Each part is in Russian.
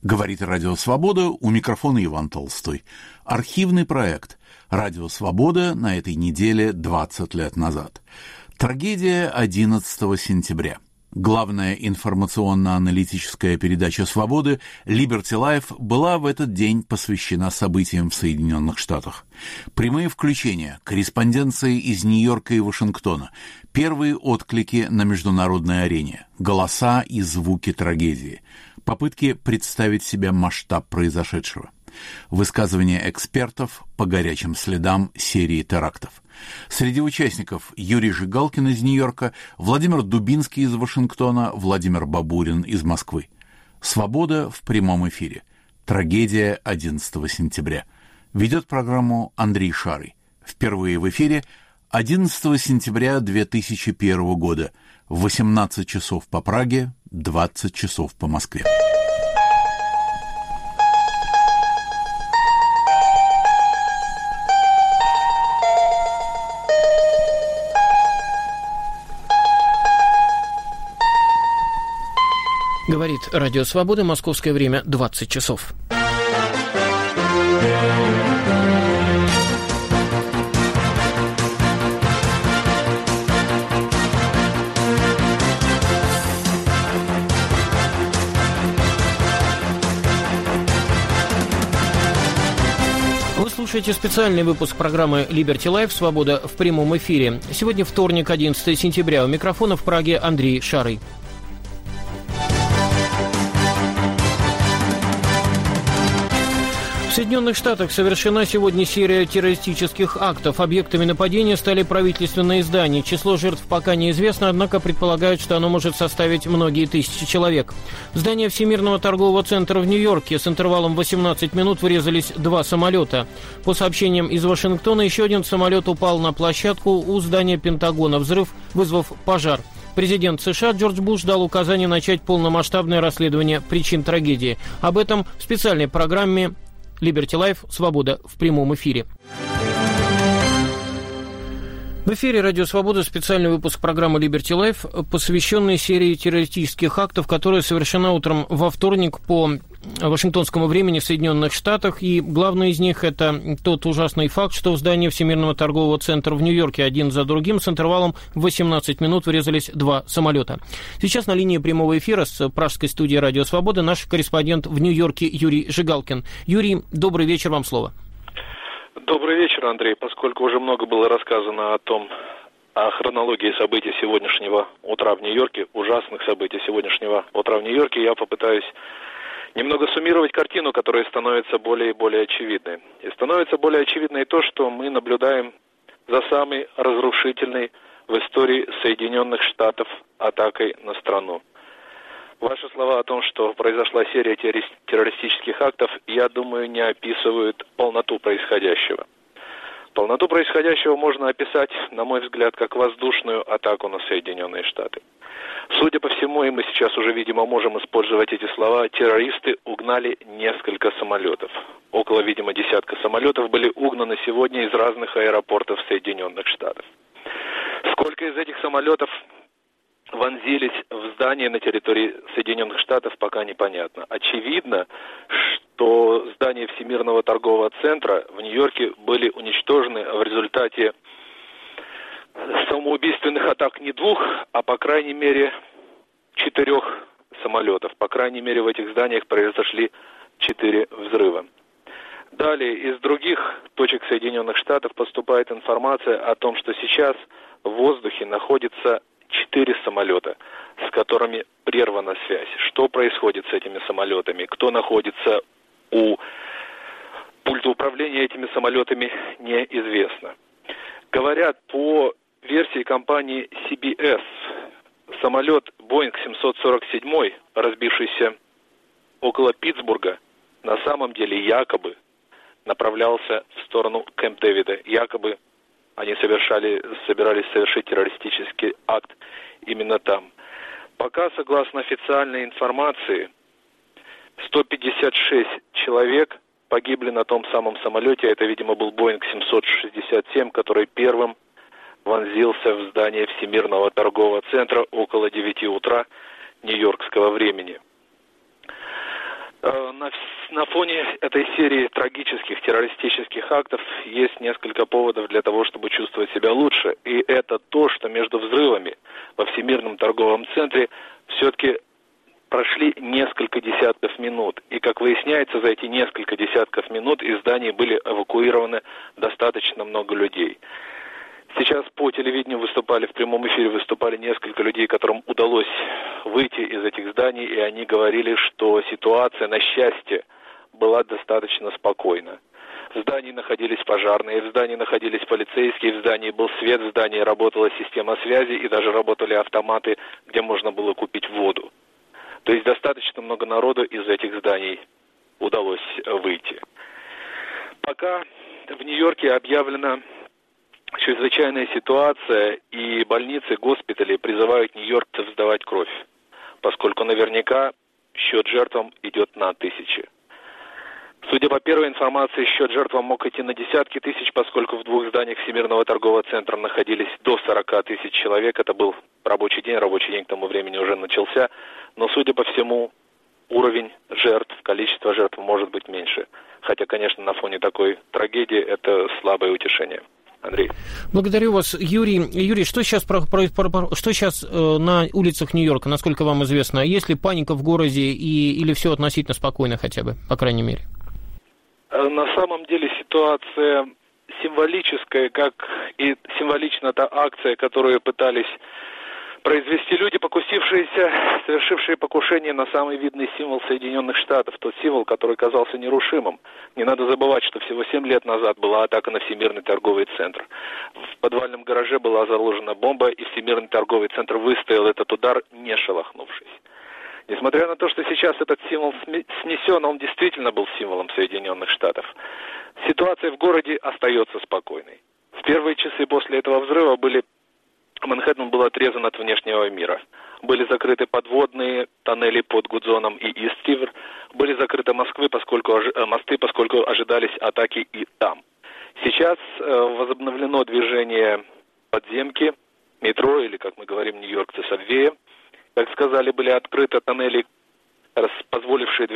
Говорит Радио Свобода, у микрофона Иван Толстой. Архивный проект «Радио Свобода» на этой неделе 20 лет назад. Трагедия 11 сентября. Главная информационно-аналитическая передача «Свободы» Liberty Life была в этот день посвящена событиям в Соединенных Штатах. Прямые включения, корреспонденции из Нью-Йорка и Вашингтона, первые отклики на международной арене, голоса и звуки трагедии, попытки представить себе масштаб произошедшего, высказывания экспертов по горячим следам серии терактов. Среди участников Юрий Жигалкин из Нью-Йорка, Владимир Дубинский из Вашингтона, Владимир Бабурин из Москвы. «Свобода» в прямом эфире. Трагедия 11 сентября. Ведет программу Андрей Шарый. Впервые в эфире 11 сентября 2001 года. 18 часов по Праге, 20 часов по Москве. Говорит Радио Свобода, московское время 20 часов. Вы слушаете специальный выпуск программы Liberty Life «Свобода» в прямом эфире. Сегодня вторник, 11 сентября. У микрофона в Праге Андрей Шарый. В Соединенных Штатах совершена сегодня серия террористических актов. Объектами нападения стали правительственные здания. Число жертв пока неизвестно, однако предполагают, что оно может составить многие тысячи человек. В здание Всемирного торгового центра в Нью-Йорке с интервалом 18 минут врезались два самолета. По сообщениям из Вашингтона, еще один самолет упал на площадку у здания Пентагона, вызвав пожар. Президент США Джордж Буш дал указание начать полномасштабное расследование причин трагедии. Об этом в специальной программе Liberty Life «Свобода» в прямом эфире. В эфире «Радио Свобода» специальный выпуск программы Liberty Life, посвященный серии террористических актов, которая совершена утром во вторник по вашингтонскому времени в Соединенных Штатах. И главный из них – это тот ужасный факт, что в здании Всемирного торгового центра в Нью-Йорке один за другим с интервалом в 18 минут врезались два самолета. Сейчас на линии прямого эфира с пражской студии «Радио Свобода» наш корреспондент в Нью-Йорке Юрий Жигалкин. Юрий, добрый вечер, вам слово. Добрый вечер, Андрей. Поскольку уже много было рассказано о хронологии событий сегодняшнего утра в Нью-Йорке, ужасных событий сегодняшнего утра в Нью-Йорке, я попытаюсь немного суммировать картину, которая становится более и более очевидной. И становится более очевидной то, что мы наблюдаем за самой разрушительной в истории Соединенных Штатов атакой на страну. Ваши слова о том, что произошла серия террористических актов, я думаю, не описывают полноту происходящего. Полноту происходящего можно описать, на мой взгляд, как воздушную атаку на Соединенные Штаты. Судя по всему, и мы сейчас уже, видимо, можем использовать эти слова, террористы угнали несколько самолетов. Около, видимо, десятка самолетов были угнаны сегодня из разных аэропортов Соединенных Штатов. Сколько из этих самолетов вонзились в здание на территории Соединенных Штатов, пока непонятно. Очевидно, что здания Всемирного торгового центра в Нью-Йорке были уничтожены в результате самоубийственных атак не двух, а по крайней мере 4 самолетов. По крайней мере в этих зданиях произошли 4 взрыва. Далее из других точек Соединенных Штатов поступает информация о том, что сейчас в воздухе находится 4 самолета, с которыми прервана связь. Что происходит с этими самолетами? Кто находится у пульта управления этими самолетами, неизвестно. Говорят, по версии компании CBS, самолет Boeing 747, разбившийся около Питтсбурга, на самом деле якобы направлялся в сторону Кэмп-Дэвида. Якобы они собирались совершить террористический акт именно там. Пока, согласно официальной информации, 156 человек погибли на том самом самолете. Это, видимо, был Boeing 767, который первым вонзился в здание Всемирного торгового центра около 9 утра нью-йоркского времени. на фоне этой серии трагических террористических актов есть несколько поводов для того, чтобы чувствовать себя лучше. И это то, что между взрывами во Всемирном торговом центре все-таки прошли несколько десятков минут. И, как выясняется, за эти несколько десятков минут из зданий были эвакуированы достаточно много людей. Сейчас по телевидению в прямом эфире выступали несколько людей, которым удалось выйти из этих зданий, и они говорили, что ситуация, на счастье, была достаточно спокойна. В здании находились пожарные, в здании находились полицейские, в здании был свет, в здании работала система связи и даже работали автоматы, где можно было купить воду. То есть достаточно много народу из этих зданий удалось выйти. Пока в Нью-Йорке объявлена чрезвычайная ситуация, и больницы, госпитали призывают нью-йоркцев сдавать кровь, поскольку наверняка счет жертвам идет на тысячи. Судя по первой информации, счет жертвам мог идти на десятки тысяч, поскольку в двух зданиях Всемирного торгового центра находились до 40 тысяч человек. Это был рабочий день к тому времени уже начался. Но, судя по всему, уровень жертв, количество жертв может быть меньше. Хотя, конечно, на фоне такой трагедии это слабое утешение. Андрей. Благодарю вас, Юрий. Юрий, что сейчас на улицах Нью-Йорка, насколько вам известно? Есть ли паника в городе или все относительно спокойно хотя бы, по крайней мере? На самом деле ситуация символическая, как и символична та акция, которую пытались произвести люди, совершившие покушение на самый видный символ Соединенных Штатов, тот символ, который казался нерушимым. Не надо забывать, что всего 7 лет назад была атака на Всемирный торговый центр. В подвальном гараже была заложена бомба, и Всемирный торговый центр выстоял этот удар, не шелохнувшись. Несмотря на то, что сейчас этот символ снесен, он действительно был символом Соединенных Штатов. Ситуация в городе остается спокойной. В первые часы после этого взрыва Манхэттен был отрезан от внешнего мира. Были закрыты подводные тоннели под Гудзоном и Ист-Ривер. Были закрыты мосты, поскольку ожидались атаки и там. Сейчас возобновлено движение подземки, метро, или, как мы говорим, нью-йоркцы, сабвея. Как сказали, были открыты тоннели, позволившие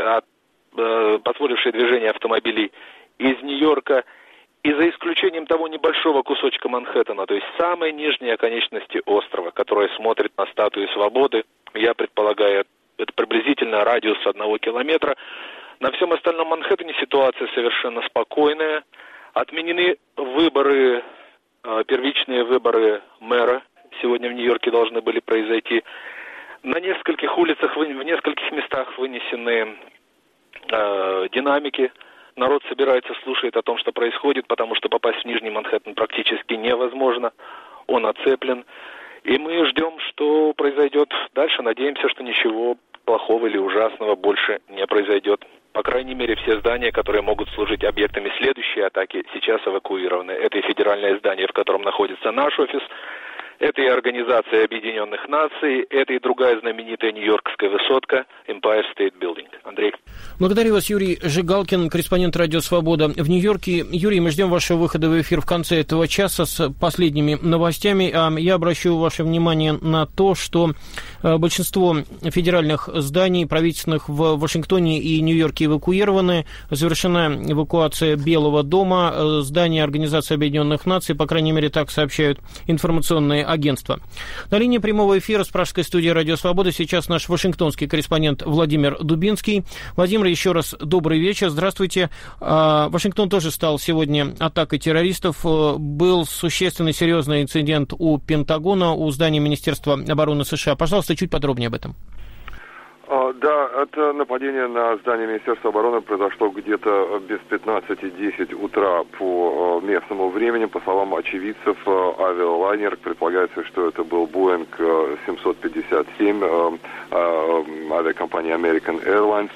движение автомобилей из Нью-Йорка. И за исключением того небольшого кусочка Манхэттена, то есть самой нижней оконечности острова, которая смотрит на статую Свободы, я предполагаю, это приблизительно радиус 1 километра, на всем остальном Манхэттене ситуация совершенно спокойная. Отменены первичные выборы мэра, сегодня в Нью-Йорке должны были произойти. На нескольких улицах, в нескольких местах вынесены динамики. Народ собирается, слушает о том, что происходит, потому что попасть в Нижний Манхэттен практически невозможно. Он оцеплен. И мы ждем, что произойдет дальше. Надеемся, что ничего плохого или ужасного больше не произойдет. По крайней мере, все здания, которые могут служить объектами следующей атаки, сейчас эвакуированы. Это и федеральное здание, в котором находится наш офис. Это и Организация Объединенных Наций, это и другая знаменитая нью-йоркская высотка Empire State Building. Андрей. Благодарю вас, Юрий Жигалкин, корреспондент «Радио Свобода» в Нью-Йорке. Юрий, мы ждем вашего выхода в эфир в конце этого часа с последними новостями. Я обращу ваше внимание на то, что большинство федеральных зданий правительственных в Вашингтоне и Нью-Йорке эвакуированы. Завершена эвакуация Белого дома, здания Организации Объединенных Наций, по крайней мере, так сообщают информационные агентства. На линии прямого эфира с пражской студии «Радио Свобода» сейчас наш вашингтонский корреспондент Владимир Дубинский. Владимир, еще раз добрый вечер, здравствуйте. Вашингтон тоже стал сегодня атакой террористов. Был существенный серьезный инцидент у Пентагона, у здания Министерства обороны США. Пожалуйста, чуть подробнее об этом. Да, это нападение на здание Министерства обороны произошло где-то без 15:10 утра по местному времени. По словам очевидцев, авиалайнер, предполагается, что это был Boeing 757 авиакомпании American Airlines,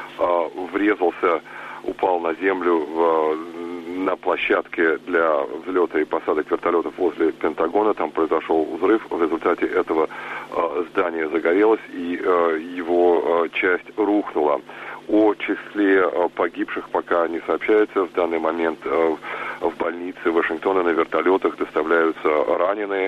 упал на землю на площадке для взлета и посадок вертолетов возле Пентагона. Там произошел взрыв. В результате этого здание загорелось, и его часть рухнула. О числе погибших пока не сообщается. В данный момент в больницы Вашингтона на вертолетах доставляются раненые.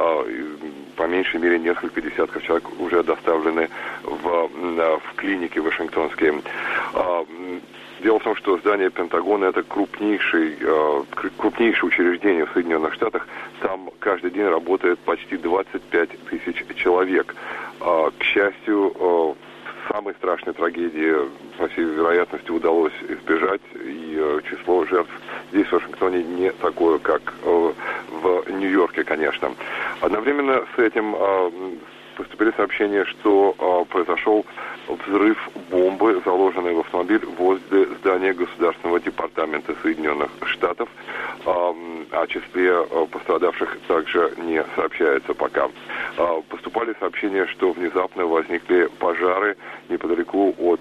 По меньшей мере несколько десятков человек уже доставлены в клиники вашингтонские. Дело в том, что здание Пентагона – это крупнейшее учреждение в Соединенных Штатах. Там каждый день работает почти 25 тысяч человек. К счастью, самой страшной трагедии, по всей вероятности, удалось избежать, и число жертв здесь, в Вашингтоне, не такое, как в Нью-Йорке, конечно. Одновременно с этим поступили сообщения, что произошел взрыв бомбы, заложенной в автомобиль возле здания Государственного департамента Соединенных Штатов. О числе пострадавших также не сообщается пока. Поступали сообщения, что внезапно возникли пожары неподалеку от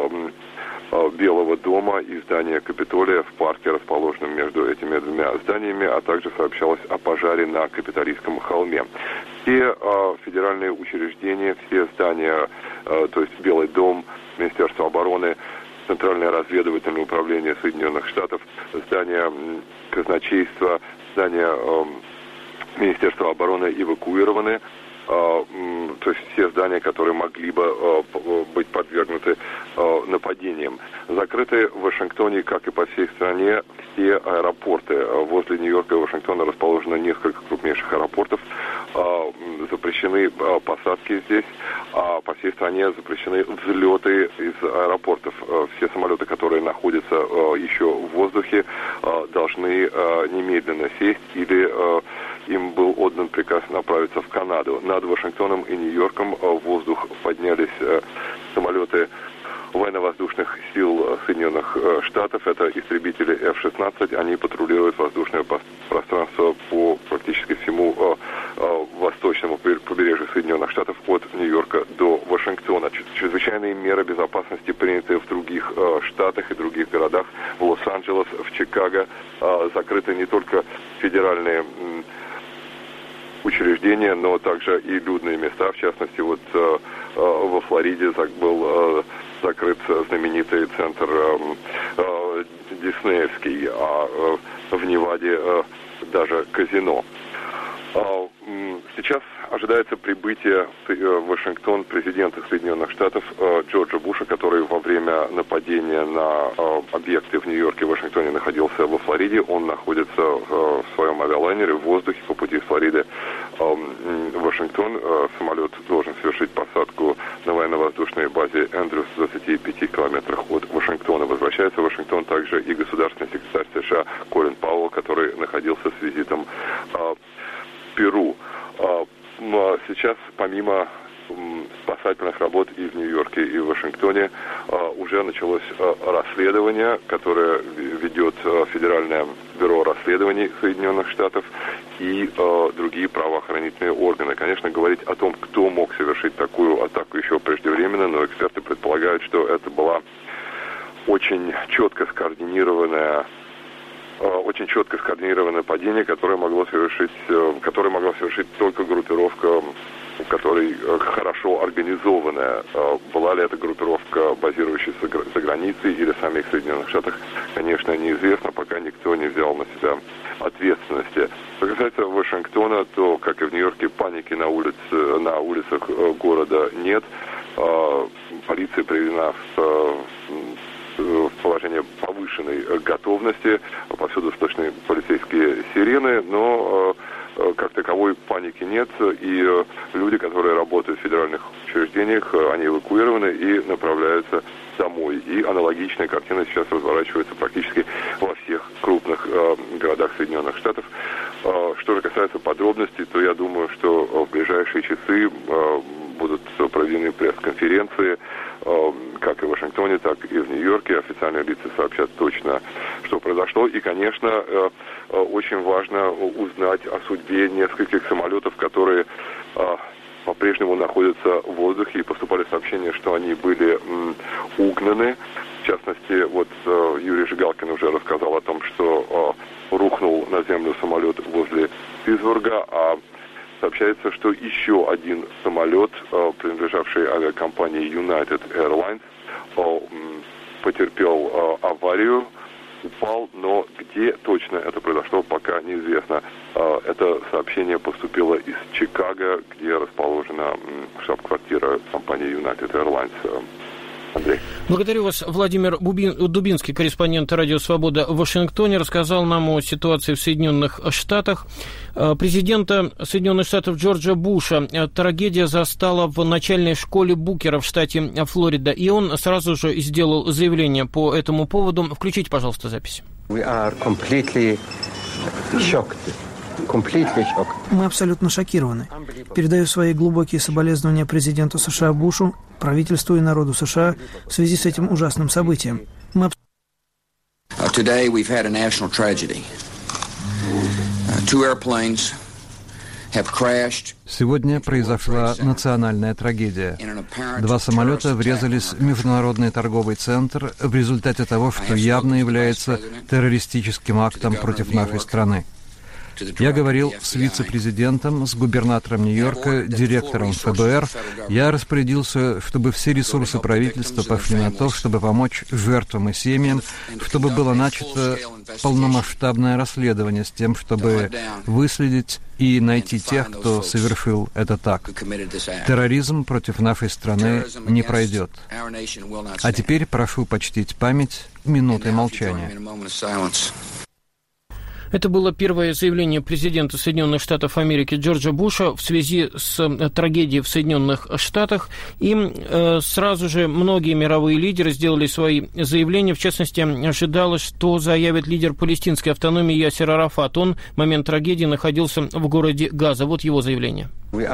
Белого дома и здания Капитолия в парке, расположенном между этими двумя зданиями, а также сообщалось о пожаре на Капитолийском холме. Все федеральные учреждения, все здания, то есть Белый дом, Министерство обороны, Центральное разведывательное управление Соединенных Штатов, здание казначейства, здание Министерства обороны эвакуированы. То есть все здания, которые могли бы быть подвергнуты нападениям. Закрыты в Вашингтоне, как и по всей стране, все аэропорты. Возле Нью-Йорка и Вашингтона расположено несколько крупнейших аэропортов. Запрещены посадки здесь, а по всей стране запрещены взлеты из аэропортов. Все самолеты, которые находятся еще в воздухе, должны немедленно сесть или им был отдан приказ направиться в Канаду. Над Вашингтоном и Нью-Йорком в воздух поднялись самолеты военно-воздушных сил Соединенных Штатов. Это истребители F-16. Они патрулируют воздушное пространство по практически всему восточному побережью Соединенных Штатов от Нью-Йорка до Вашингтона. Чрезвычайные меры безопасности приняты в других штатах и других городах. В Лос-Анджелес, в Чикаго закрыты не только федеральные учреждения, но также и людные места. В частности, вот во Флориде был закрыт знаменитый центр диснеевский, а в Неваде даже казино. Сейчас ожидается прибытие в Вашингтон президента Соединенных Штатов Джорджа Буша, который во время нападения на объекты в Нью-Йорке и Вашингтоне находился во Флориде. Он находится в своем авиалайнере в воздухе по пути из Флориды в Вашингтон. Самолет должен совершить посадку на военно-воздушной базе Эндрюс в 25 километрах от Вашингтона. Возвращается в Вашингтон также и государственный секретарь США Колин Пауэлл, который находился с визитом в Перу. Сейчас, помимо спасательных работ и в Нью-Йорке, и в Вашингтоне, уже началось расследование, которое ведет Федеральное бюро расследований Соединенных Штатов и другие правоохранительные органы. Конечно, говорить о том, кто мог совершить такую атаку, еще преждевременно, но эксперты предполагают, что это была очень четко скоординированное нападение, которое могло совершить только группировка, которая хорошо организованная. Была ли эта группировка, базирующаяся за границей или в самих Соединенных Штатах, конечно, неизвестно, пока никто не взял на себя ответственности. Что касается Вашингтона, то, как и в Нью-Йорке, паники на улицах города нет. Полиция приведена в положение повышенной готовности. Повсюду слышны полицейские сирены, но как таковой паники нет. И люди, которые работают в федеральных учреждениях, они эвакуированы и направляются домой. И аналогичная картина сейчас разворачивается практически во всех крупных городах Соединенных Штатов. Что же касается подробностей, то я думаю, что в ближайшие часы будут проведены пресс-конференции, как и в Вашингтоне, так и в Нью-Йорке. Официальные лица сообщат точно, что произошло. И, конечно, очень важно узнать о судьбе нескольких самолетов, которые по-прежнему находятся в воздухе. И поступали сообщения, что они были угнаны. В частности, вот Юрий Жигалкин уже рассказал о том, что рухнул на землю самолет возле Питтсбурга, а сообщается, что еще один самолет, принадлежавший авиакомпании United Airlines, потерпел аварию упал, но где точно это произошло, пока неизвестно. Это сообщение поступило из Чикаго, где расположена штаб-квартира компании United Airlines. Андрей. Благодарю вас. Владимир Дубинский, корреспондент «Радио Свобода» в Вашингтоне, рассказал нам о ситуации в Соединенных Штатах. Президента Соединенных Штатов Джорджа Буша трагедия застала в начальной школе Букера в штате Флорида, и он сразу же сделал заявление по этому поводу. Включите, пожалуйста, запись. Мы абсолютно шокированы. Передаю свои глубокие соболезнования президенту США Бушу, правительству и народу США в связи с этим ужасным событием. Сегодня произошла национальная трагедия. 2 самолета врезались в международный торговый центр в результате того, что явно является террористическим актом против нашей страны. Я говорил с вице-президентом, с губернатором Нью-Йорка, директором ФБР. Я распорядился, чтобы все ресурсы правительства пошли на то, чтобы помочь жертвам и семьям, чтобы было начато полномасштабное расследование с тем, чтобы выследить и найти тех, кто совершил этот акт. Терроризм против нашей страны не пройдет. А теперь прошу почтить память минутой молчания. Это было первое заявление президента Соединенных Штатов Америки Джорджа Буша в связи с трагедией в Соединенных Штатах. И сразу же многие мировые лидеры сделали свои заявления. В частности, ожидалось, что заявит лидер палестинской автономии Ясер Арафат. Он в момент трагедии находился в городе Газа. Вот его заявление.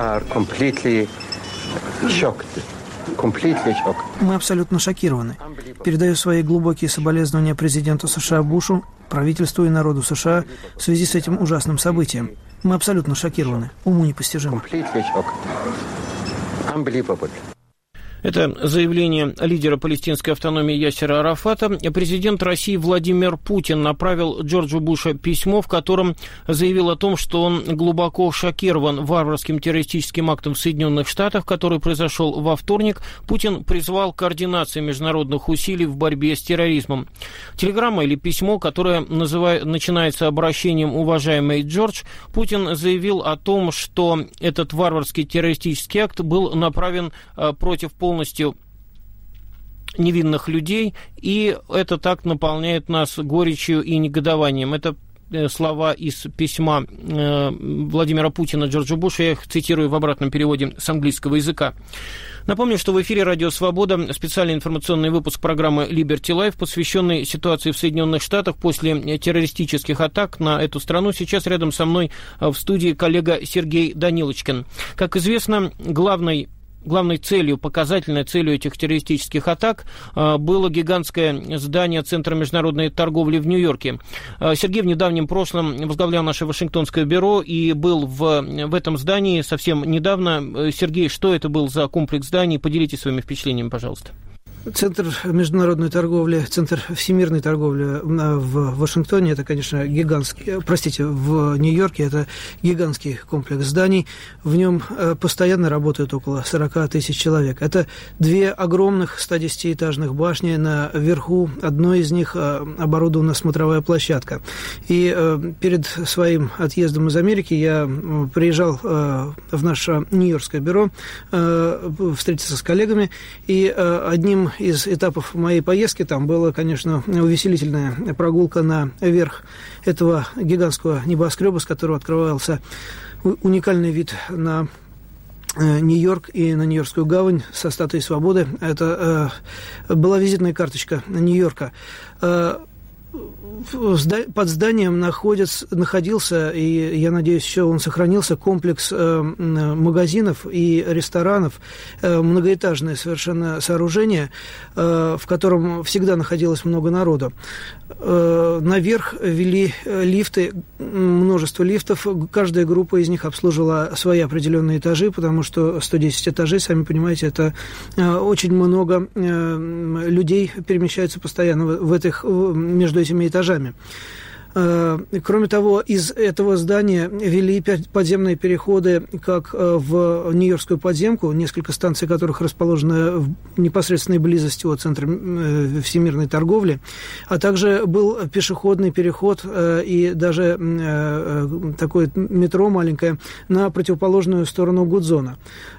Мы абсолютно шокированы. Передаю свои глубокие соболезнования президенту США Бушу, правительству и народу США в связи с этим ужасным событием. Мы абсолютно шокированы. Уму непостижимо. Это заявление лидера палестинской автономии Ясера Арафата. Президент России Владимир Путин направил Джорджу Бушу письмо, в котором заявил о том, что он глубоко шокирован варварским террористическим актом в Соединенных Штатах, который произошел во вторник. Путин призвал к координации международных усилий в борьбе с терроризмом. Телеграмма или письмо, которое начинается обращением «Уважаемый Джордж», Путин заявил о том, что этот варварский террористический акт был направлен против полностью невинных людей, и этот акт наполняет нас горечью и негодованием. Это слова из письма Владимира Путина Джорджу Бушу, я их цитирую в обратном переводе с английского языка. Напомню, что в эфире «Радио Свобода» специальный информационный выпуск программы Liberty Live, посвященный ситуации в Соединенных Штатах после террористических атак на эту страну. Сейчас рядом со мной в студии коллега Сергей Данилочкин. Как известно, главной целью, показательной целью этих террористических атак было гигантское здание Центра международной торговли в Нью-Йорке. Сергей в недавнем прошлом возглавлял наше Вашингтонское бюро и был в этом здании совсем недавно. Сергей, что это был за комплекс зданий? Поделитесь своими впечатлениями, пожалуйста. Центр международной торговли, Центр всемирной торговли в Вашингтоне, это, конечно, в Нью-Йорке это гигантский комплекс зданий. В нем постоянно работают около 40 тысяч человек. Это 2 огромных 110-этажных башни. Наверху одной из них оборудована смотровая площадка. И перед своим отъездом из Америки я приезжал в наше нью-йоркское бюро встретиться с коллегами, и одним из этапов моей поездки там была, конечно, увеселительная прогулка наверх этого гигантского небоскреба, с которого открывался уникальный вид на Нью-Йорк и на Нью-Йоркскую гавань со статуей Свободы. Это была визитная карточка Нью-Йорка. Под зданием находился, и я надеюсь, еще он сохранился, комплекс магазинов и ресторанов, многоэтажное совершенно сооружение, в котором всегда находилось много народу. Наверх вели лифты, множество лифтов, каждая группа из них обслуживала свои определенные этажи, потому что 110 этажей, сами понимаете, это очень много людей перемещаются постоянно между этими этажами. Кроме того, из этого здания вели подземные переходы как в Нью-Йоркскую подземку, несколько станций которых расположены в непосредственной близости от центра всемирной торговли, а также был пешеходный переход и даже такое метро маленькое на противоположную сторону Гудзона.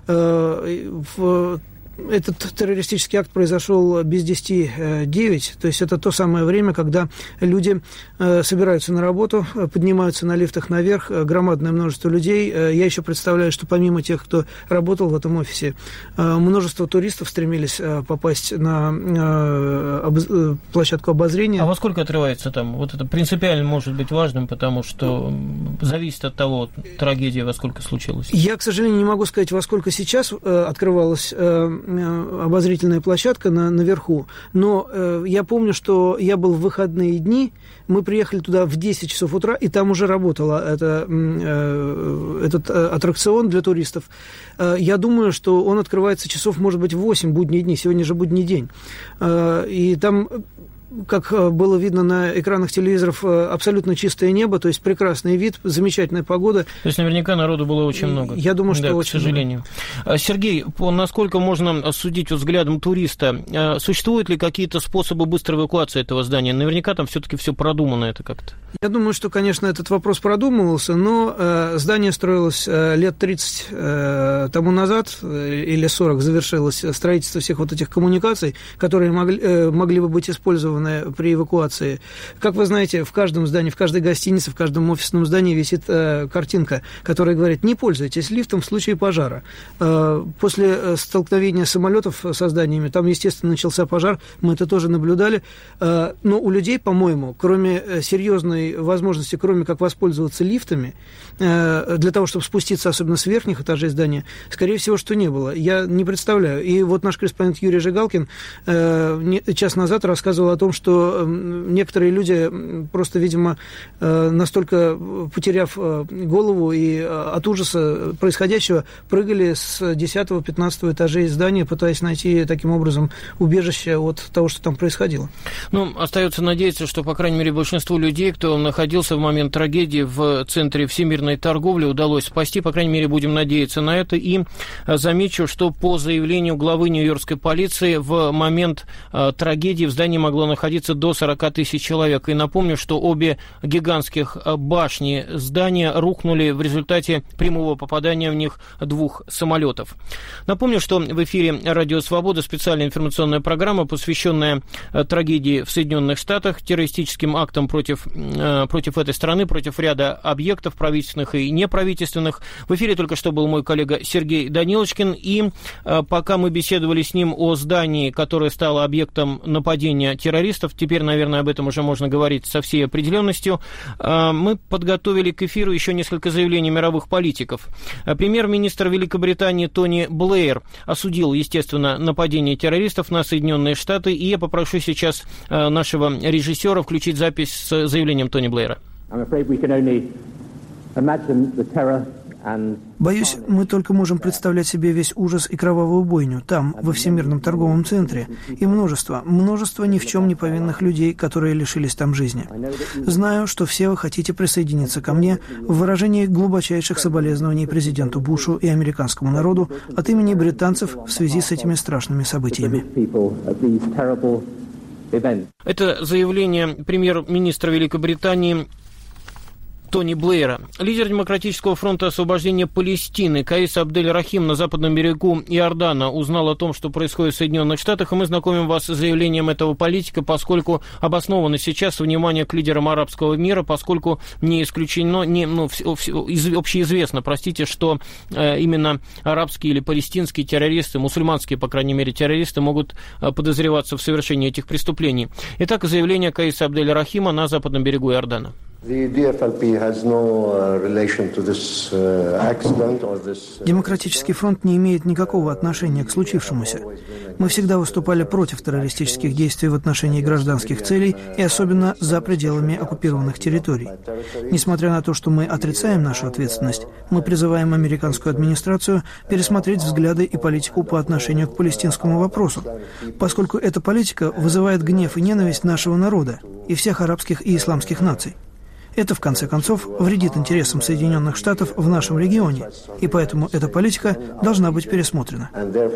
Этот террористический акт произошел без 10:09, то есть это то самое время, когда люди собираются на работу, поднимаются на лифтах наверх, громадное множество людей. Я еще представляю, что помимо тех, кто работал в этом офисе, множество туристов стремились попасть на площадку обозрения. А во сколько отрывается там? Вот это принципиально может быть важным, потому что зависит от того, трагедия во сколько случилась. Я, к сожалению, не могу сказать, во сколько сейчас открывалась обозрительная площадка наверху, но я помню, что я был в выходные дни, мы приехали туда в 10 часов утра, и там уже работал этот аттракцион для туристов. Я думаю, что он открывается часов, может быть, в 8 будние дни, сегодня же будний день. И там, как было видно на экранах телевизоров, абсолютно чистое небо, то есть прекрасный вид, замечательная погода. То есть наверняка народу было очень много. Я думаю, что очень, к сожалению. Много. Сергей, насколько можно судить взглядом туриста, существуют ли какие-то способы быстрой эвакуации этого здания? Наверняка там все-таки все продумано это как-то. Я думаю, что, конечно, этот вопрос продумывался, но здание строилось лет 30 тому назад, или 40, завершилось строительство всех вот этих коммуникаций, которые могли бы быть использованы при эвакуации. Как вы знаете, в каждом здании, в каждой гостинице, в каждом офисном здании висит картинка, которая говорит: не пользуйтесь лифтом в случае пожара. После столкновения самолетов со зданиями, там, естественно, начался пожар, мы это тоже наблюдали, но у людей, по-моему, кроме серьезной возможности, кроме как воспользоваться лифтами, для того, чтобы спуститься, особенно с верхних этажей здания, скорее всего, что не было. Я не представляю. И вот наш корреспондент Юрий Жигалкин час назад рассказывал о том, что некоторые люди просто, видимо, настолько потеряв голову и от ужаса происходящего, прыгали с 10-15 этажей здания, пытаясь найти таким образом убежище от того, что там происходило. Ну, остается надеяться, что, по крайней мере, большинству людей, кто находился в момент трагедии в центре всемирной торговли, удалось спасти. По крайней мере, будем надеяться на это. И замечу, что по заявлению главы нью-йоркской полиции в момент трагедии в здании могло находиться до 40 тысяч человек. И напомню, что обе гигантских башни здания рухнули в результате прямого попадания в них двух самолетов. Напомню, что в эфире «Радио Свобода» специальная информационная программа, посвященная трагедии в Соединенных Штатах, террористическим актам против этой страны, против ряда объектов правительственных и неправительственных. В эфире только что был мой коллега Сергей Данилочкин, и пока мы беседовали с ним о здании, которое стало объектом нападения террористов, теперь, наверное, об этом уже можно говорить со всей определенностью, мы подготовили к эфиру еще несколько заявлений мировых политиков. Премьер-министр Великобритании Тони Блэйр осудил, естественно, нападение террористов на Соединенные Штаты, и я попрошу сейчас нашего режиссера включить запись с заявлением Тони Блэйра. Боюсь, мы только можем представлять себе весь ужас и кровавую бойню там, во Всемирном торговом центре, и множество ни в чем не повинных людей, которые лишились там жизни. Знаю, что все вы хотите присоединиться ко мне в выражении глубочайших соболезнований президенту Бушу и американскому народу от имени британцев в связи с этими страшными событиями. Это заявление премьер-министра Великобритании Тони Блэйра. Лидер Демократического фронта освобождения Палестины Каис Абдель-Рахим на западном берегу Иордана узнал о том, что происходит в Соединенных Штатах, и мы знакомим вас с заявлением этого политика, поскольку обосновано сейчас внимание к лидерам арабского мира, поскольку не исключено, общеизвестно, что именно арабские или палестинские террористы, мусульманские, по крайней мере, террористы могут подозреваться в совершении этих преступлений. Итак, заявление Каиса Абдель-Рахима на западном берегу Иордана. Демократический фронт не имеет никакого отношения к случившемуся. Мы всегда выступали против террористических действий в отношении гражданских целей и особенно за пределами оккупированных территорий. Несмотря на то, что мы отрицаем нашу ответственность, мы призываем американскую администрацию пересмотреть взгляды и политику по отношению к палестинскому вопросу, поскольку эта политика вызывает гнев и ненависть нашего народа и всех арабских и исламских наций. Это, в конце концов, вредит интересам Соединенных Штатов в нашем регионе, и поэтому эта политика должна быть пересмотрена.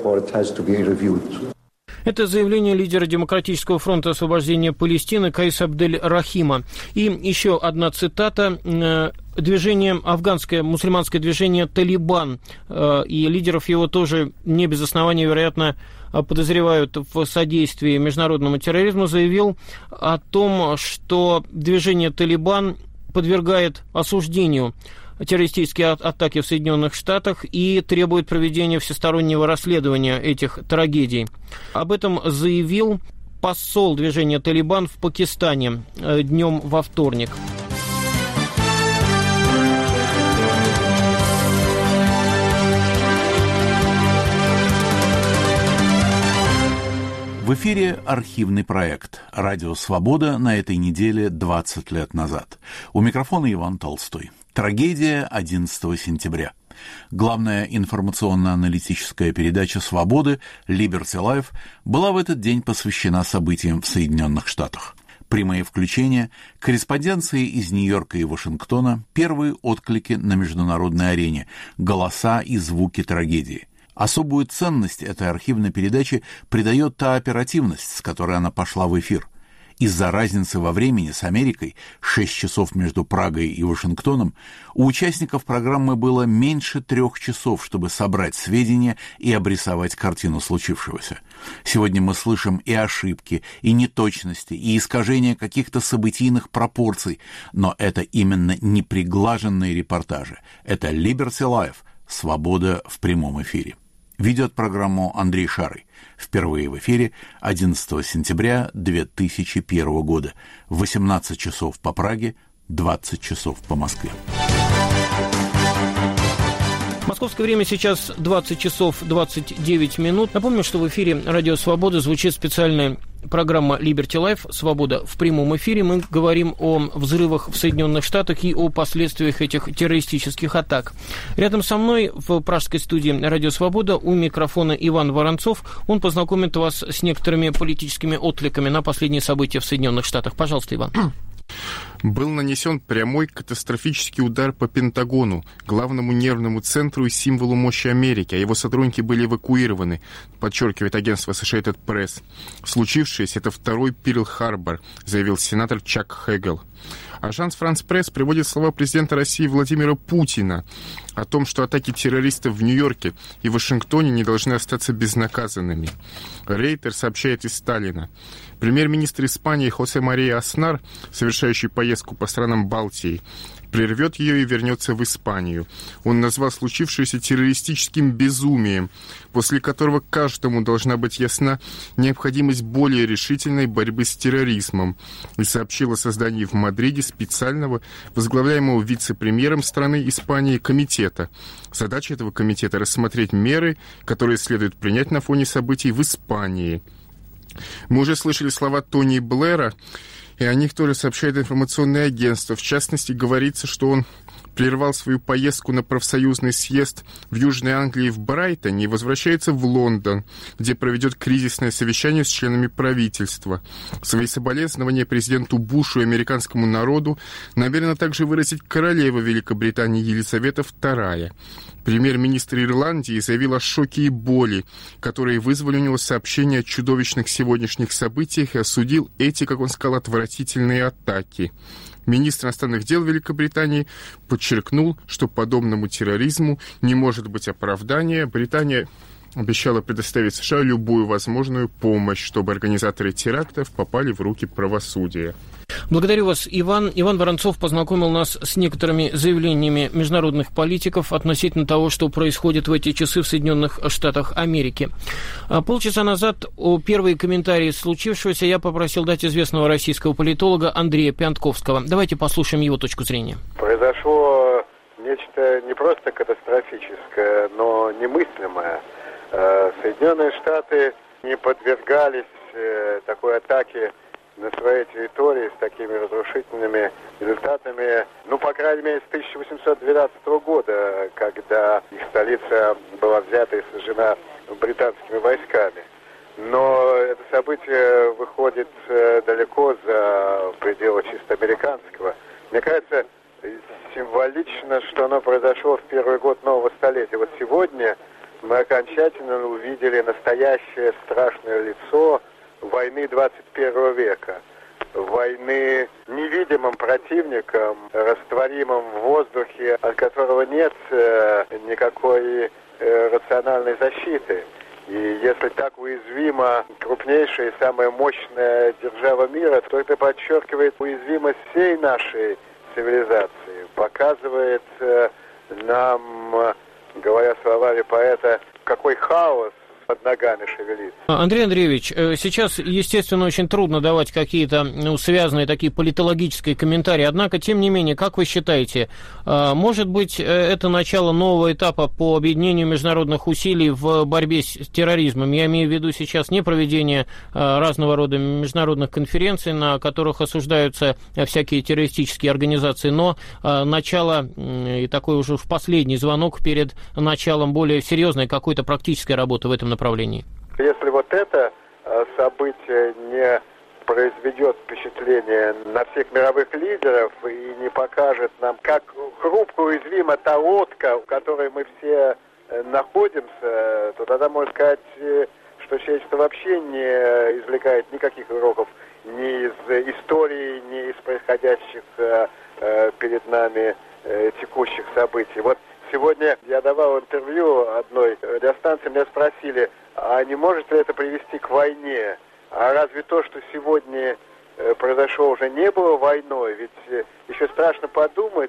Это заявление лидера Демократического фронта освобождения Палестины Каиса Абдель-Рахима. И еще одна цитата. Движение, афганское мусульманское движение «Талибан», и лидеров его тоже не без основания, вероятно, подозревают в содействии международному терроризму, заявил о том, что движение «Талибан» подвергает осуждению террористические атаки в Соединенных Штатах и требует проведения всестороннего расследования этих трагедий. Об этом заявил посол движения «Талибан» в Пакистане днем во вторник. В эфире архивный проект «Радио Свобода» на этой неделе 20 лет назад. У микрофона Иван Толстой. Трагедия 11 сентября. Главная информационно-аналитическая передача «Свободы» Liberty Life была в этот день посвящена событиям в Соединенных Штатах. Прямые включения, корреспонденции из Нью-Йорка и Вашингтона, первые отклики на международной арене, голоса и звуки трагедии. Особую ценность этой архивной передачи придает та оперативность, с которой она пошла в эфир. Из-за разницы во времени с Америкой, 6 часов между Прагой и Вашингтоном, у участников программы было меньше 3 часов, чтобы собрать сведения и обрисовать картину случившегося. Сегодня мы слышим и ошибки, и неточности, и искажения каких-то событийных пропорций, но это именно неприглаженные репортажи. Это Liberty Life, свобода в прямом эфире. Ведет программу Андрей Шарый. Впервые в эфире 11 сентября 2001 года. 18 часов по Праге, 20 часов по Москве. Московское время сейчас 20 часов 29 минут. Напомню, что в эфире «Радио Свобода» звучит специальная программа Liberty Life «Свобода в прямом эфире». Мы говорим о взрывах в Соединенных Штатах и о последствиях этих террористических атак. Рядом со мной в пражской студии «Радио Свобода» у микрофона Иван Воронцов. Он познакомит вас с некоторыми политическими откликами на последние события в Соединенных Штатах. Пожалуйста, Иван. Был нанесен прямой катастрофический удар по Пентагону, главному нервному центру и символу мощи Америки, а его сотрудники были эвакуированы, подчеркивает агентство Associated Press. Случившееся — это второй Перл-Харбор, заявил сенатор Чак Хэгл. Ажанс Франс Пресс приводит слова президента России Владимира Путина о том, что атаки террористов в Нью-Йорке и Вашингтоне не должны остаться безнаказанными. Рейтер сообщает из Сталина. Премьер-министр Испании Хосе Мария Аснар, совершающий поездку по странам Балтии, прервет ее и вернется в Испанию. Он назвал случившееся террористическим безумием, после которого каждому должна быть ясна необходимость более решительной борьбы с терроризмом, и сообщил о создании в Мадриде специального, возглавляемого вице-премьером страны Испании, комитета. Задача этого комитета — рассмотреть меры, которые следует принять на фоне событий в Испании. Мы уже слышали слова Тони Блэра, и о них тоже сообщает информационное агентство. В частности, говорится, что он прервал свою поездку на профсоюзный съезд в Южной Англии в Брайтоне и возвращается в Лондон, где проведет кризисное совещание с членами правительства. Свои соболезнования президенту Бушу и американскому народу намерена также выразить королева Великобритании Елизавета II. Премьер-министр Ирландии заявил о шоке и боли, которые вызвали у него сообщения о чудовищных сегодняшних событиях, и осудил эти, как он сказал, отвратительные атаки. Министр иностранных дел Великобритании подчеркнул, что подобному терроризму не может быть оправдания. Британия обещала предоставить США любую возможную помощь, чтобы организаторы терактов попали в руки правосудия. Благодарю вас, Иван. Иван Воронцов познакомил нас с некоторыми заявлениями международных политиков относительно того, что происходит в эти часы в Соединенных Штатах Америки. Полчаса назад первые комментарии случившегося я попросил дать известного российского политолога Андрея Пиантковского. Давайте послушаем его точку зрения. Произошло нечто не просто катастрофическое, но немыслимое. Соединенные Штаты не подвергались такой атаке на своей территории с такими разрушительными результатами, по крайней мере, с 1812 года, когда их столица была взята и сожжена британскими войсками. Но это событие выходит далеко за пределы чисто американского. Мне кажется, символично, что оно произошло в первый год нового столетия. Вот сегодня мы окончательно увидели настоящее страшное лицо войны 21 века. Войны невидимым противником, растворимым в воздухе, от которого нет никакой рациональной защиты. И если так уязвима крупнейшая и самая мощная держава мира, то это подчеркивает уязвимость всей нашей цивилизации, показывает нам, говоря словами поэта, какой хаос под ногами шевелится. Андрей Андреевич, сейчас, естественно, очень трудно давать какие-то связанные такие политологические комментарии, однако, тем не менее, как вы считаете, может быть, это начало нового этапа по объединению международных усилий в борьбе с терроризмом? Я имею в виду сейчас не проведение разного рода международных конференций, на которых осуждаются всякие террористические организации, но начало, и такой уже в последний звонок перед началом более серьезной какой-то практической работы в этом направлении. Если вот это событие не произведет впечатление на всех мировых лидеров и не покажет нам, как хрупко уязвима та лодка, в которой мы все находимся, то тогда можно сказать, что человечество вообще не извлекает никаких уроков ни из истории, ни из происходящих перед нами текущих событий. Вот сегодня я давал интервью одной радиостанции, меня спросили, а не может ли это привести к войне? А разве то, что сегодня произошло, уже не было войной? Ведь еще страшно подумать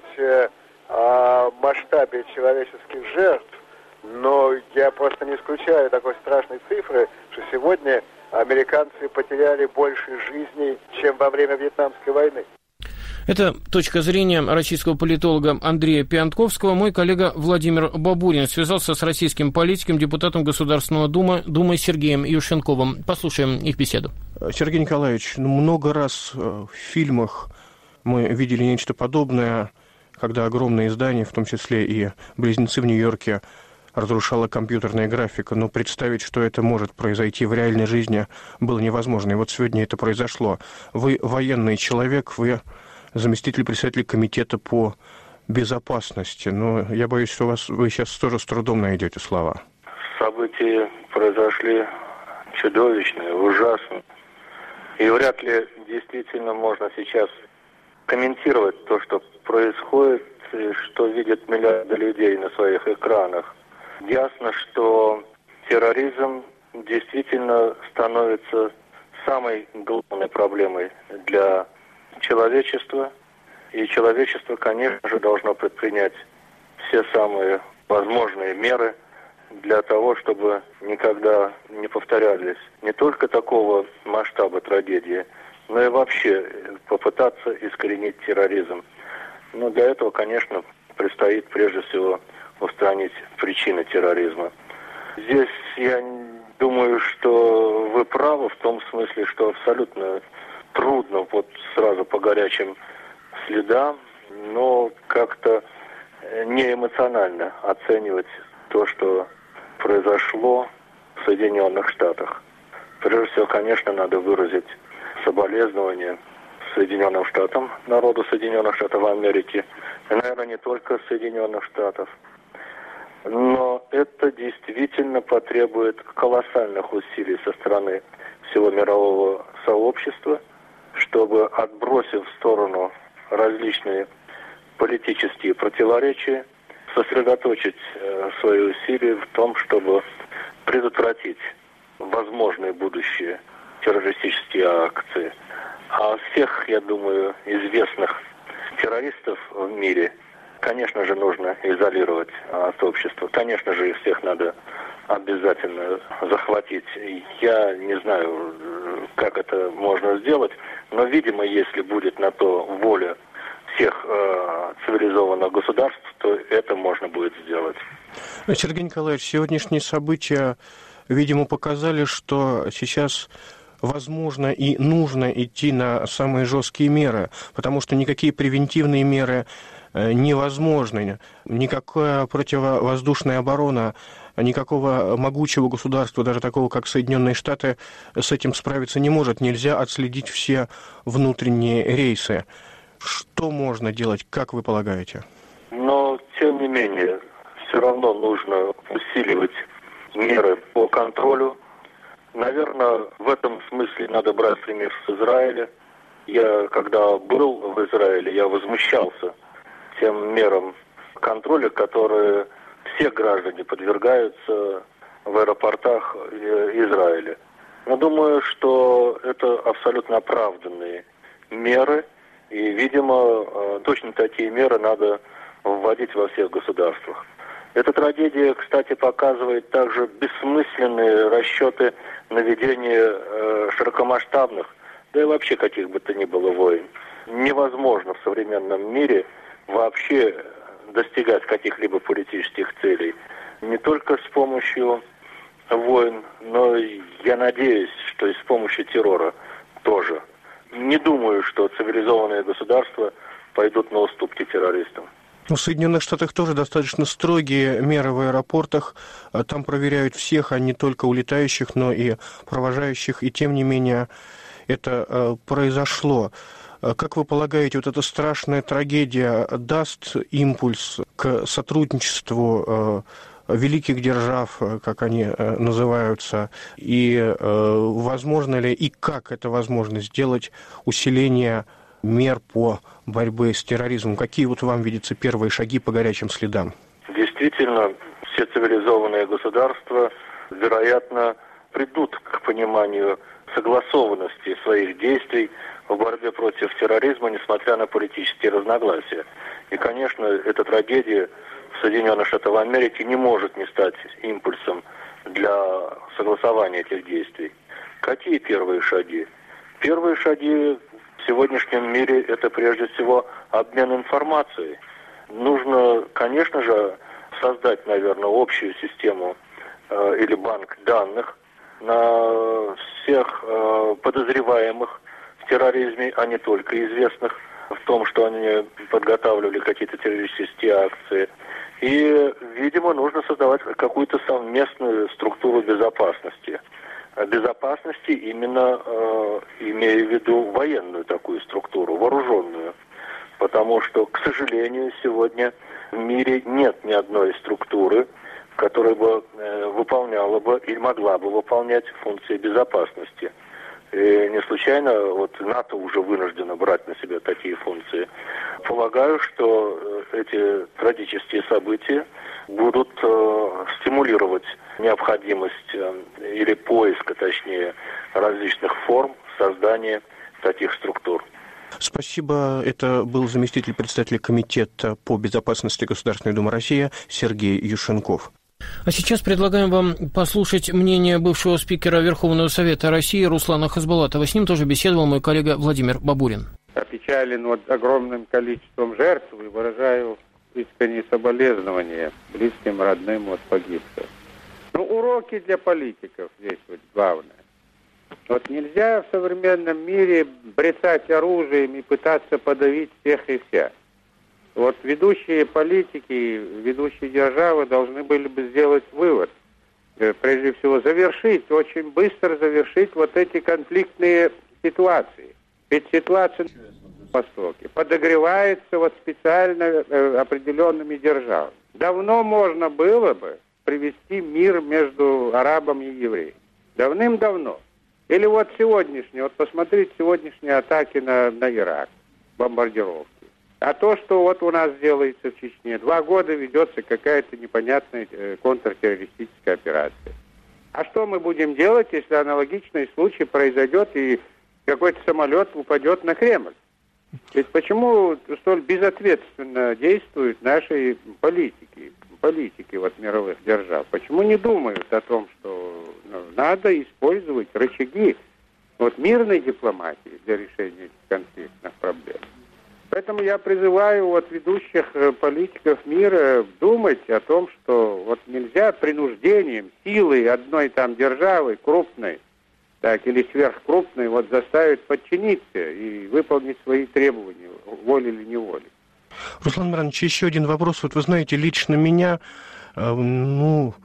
о масштабе человеческих жертв, но я просто не исключаю такой страшной цифры, что сегодня американцы потеряли больше жизней, чем во время Вьетнамской войны. Это точка зрения российского политолога Андрея Пиантковского. Мой коллега Владимир Бабурин связался с российским политиком, депутатом Государственной Думы Сергеем Юшенковым. Послушаем их беседу. Сергей Николаевич, много раз в фильмах мы видели нечто подобное, когда огромные здания, в том числе и «Близнецы» в Нью-Йорке, разрушала компьютерная графика, но представить, что это может произойти в реальной жизни, было невозможно. И вот сегодня это произошло. Вы военный человек, вы заместитель председателя комитета по безопасности. Но я боюсь, что вы сейчас тоже с трудом найдете слова. События произошли чудовищные, ужасные. И вряд ли действительно можно сейчас комментировать то, что происходит, и что видят миллиарды людей на своих экранах. Ясно, что терроризм действительно становится самой главной проблемой для человечества. И человечество, конечно же, должно предпринять все самые возможные меры для того, чтобы никогда не повторялись не только такого масштаба трагедии, но и вообще попытаться искоренить терроризм. Но для этого, конечно, предстоит прежде всего устранить причины терроризма. Здесь я думаю, что вы правы в том смысле, что абсолютно трудно вот сразу по горячим следам, но как-то не эмоционально оценивать то, что произошло в Соединенных Штатах. Прежде всего, конечно, надо выразить соболезнования Соединенным Штатам, народу Соединенных Штатов Америки, и, наверное, не только Соединенных Штатов. Но это действительно потребует колоссальных усилий со стороны всего мирового сообщества, чтобы, отбросив в сторону различные политические противоречия, сосредоточить свои усилия в том, чтобы предотвратить возможные будущие террористические акции. А всех, я думаю, известных террористов в мире, конечно же, нужно изолировать от общества. Конечно же, их всех надо обязательно захватить. Я не знаю, как это можно сделать, но, видимо, если будет на то воля всех цивилизованных государств, то это можно будет сделать. Сергей Николаевич, сегодняшние события, видимо, показали, что сейчас возможно и нужно идти на самые жесткие меры, потому что никакие превентивные меры невозможны. Никакая противовоздушная оборона, никакого могучего государства, даже такого, как Соединенные Штаты, с этим справиться не может. Нельзя отследить все внутренние рейсы. Что можно делать, как вы полагаете? Но, тем не менее, все равно нужно усиливать меры по контролю. Наверное, в этом смысле надо брать пример с Израиля. Я, когда был в Израиле, я возмущался тем мерам контроля, которые все граждане подвергаются в аэропортах Израиля. Но думаю, что это абсолютно оправданные меры, и, видимо, точно такие меры надо вводить во всех государствах. Эта трагедия, кстати, показывает также бессмысленные расчеты на ведение широкомасштабных, да и вообще каких бы то ни было войн. Невозможно в современном мире вообще достигать каких-либо политических целей. Не только с помощью войн, но я надеюсь, что и с помощью террора тоже. Не думаю, что цивилизованные государства пойдут на уступки террористам. В Соединенных Штатах тоже достаточно строгие меры в аэропортах. Там проверяют всех, а не только улетающих, но и провожающих. И тем не менее это произошло. Как вы полагаете, вот эта страшная трагедия даст импульс к сотрудничеству великих держав, как они называются, и возможно ли и как это возможно сделать усиление мер по борьбе с терроризмом? Какие вот вам видятся первые шаги по горячим следам? Действительно, все цивилизованные государства, вероятно, придут к пониманию согласованности своих действий в борьбе против терроризма, несмотря на политические разногласия. И, конечно, эта трагедия в Соединенных Штатах Америки не может не стать импульсом для согласования этих действий. Какие первые шаги? Первые шаги в сегодняшнем мире – это прежде всего обмен информацией. Нужно, конечно же, создать, наверное, общую систему или банк данных на всех подозреваемых в терроризме, а не только известных в том, что они подготавливали какие-то террористические акции. И, видимо, нужно создавать какую-то совместную структуру безопасности. Безопасности именно имея в виду военную такую структуру, вооруженную. Потому что, к сожалению, сегодня в мире нет ни одной структуры, которая бы выполняла бы или могла бы выполнять функции безопасности. И не случайно вот НАТО уже вынуждено брать на себя такие функции. Полагаю, что эти трагические события будут стимулировать необходимость или поиска, точнее, различных форм создания таких структур. Спасибо. Это был заместитель председателя Комитета по безопасности Государственной Думы России Сергей Юшенков. А сейчас предлагаем вам послушать мнение бывшего спикера Верховного Совета России Руслана Хасбулатова. С ним тоже беседовал мой коллега Владимир Бабурин. Опечален огромным количеством жертв и выражаю искренние соболезнования близким, родным от погибших. Уроки для политиков здесь вот главное. Вот нельзя в современном мире брецать оружием и пытаться подавить всех и вся. Вот ведущие политики, ведущие державы должны были бы сделать вывод. Прежде всего, очень быстро завершить вот эти конфликтные ситуации. Ведь ситуация на Востоке подогревается вот специально определенными державами. Давно можно было бы привести мир между арабами и евреями. Давным-давно. Или вот сегодняшние, вот посмотрите сегодняшние атаки на Ирак, бомбардировки. А то, что вот у нас делается в Чечне, 2 года ведется какая-то непонятная контртеррористическая операция. А что мы будем делать, если аналогичный случай произойдет и какой-то самолет упадет на Кремль? Ведь почему столь безответственно действуют наши политики вот мировых держав? Почему не думают о том, что надо использовать рычаги вот мирной дипломатии для решения этих конфликтных проблем? Поэтому я призываю вот ведущих политиков мира думать о том, что вот нельзя принуждением, силой одной там державы, крупной, так, или сверхкрупной, вот заставить подчиниться и выполнить свои требования, волей или неволей. Руслан Миранович, еще один вопрос. Вот вы знаете, лично меня,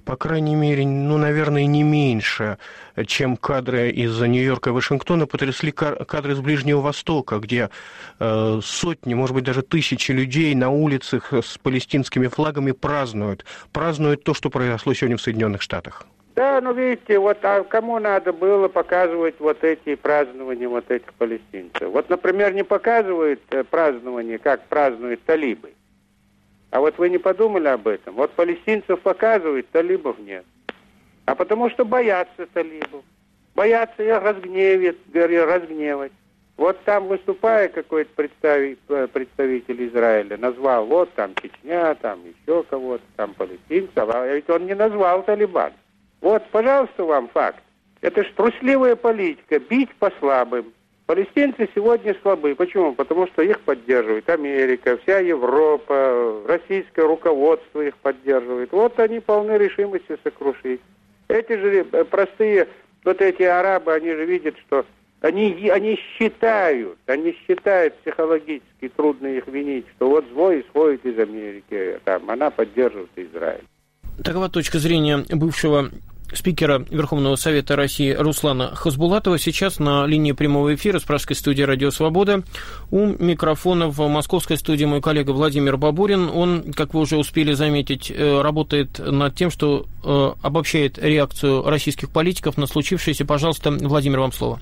по крайней мере, наверное, не меньше, чем кадры из Нью-Йорка и Вашингтона, потрясли кадры из Ближнего Востока, где сотни, может быть, даже тысячи людей на улицах с палестинскими флагами празднуют то, что произошло сегодня в Соединенных Штатах. Да, видите, а кому надо было показывать эти празднования этих палестинцев? Например, не показывают празднования, как празднуют талибы. А вы не подумали об этом? Палестинцев показывают, талибов нет. А потому что боятся талибов. Боятся их разгневать. Там, выступая какой-то представитель Израиля, назвал, там Чечня, там еще кого-то, там палестинцев, а ведь он не назвал Талибан. Пожалуйста, вам факт. Это ж трусливая политика, бить по слабым. Палестинцы сегодня слабы. Почему? Потому что их поддерживает Америка, вся Европа, российское руководство их поддерживает. Они полны решимости сокрушить. Эти же простые, эти арабы, они же видят, что они считают психологически, трудно их винить, что зло исходит из Америки, она поддерживает Израиль. Такова точка зрения бывшего спикера Верховного Совета России Руслана Хасбулатова. Сейчас на линии прямого эфира с Пражской студии «Радио Свобода» у микрофона в московской студии мой коллега Владимир Бабурин. Он, как вы уже успели заметить, работает над тем, что обобщает реакцию российских политиков на случившееся. Пожалуйста, Владимир, вам слово.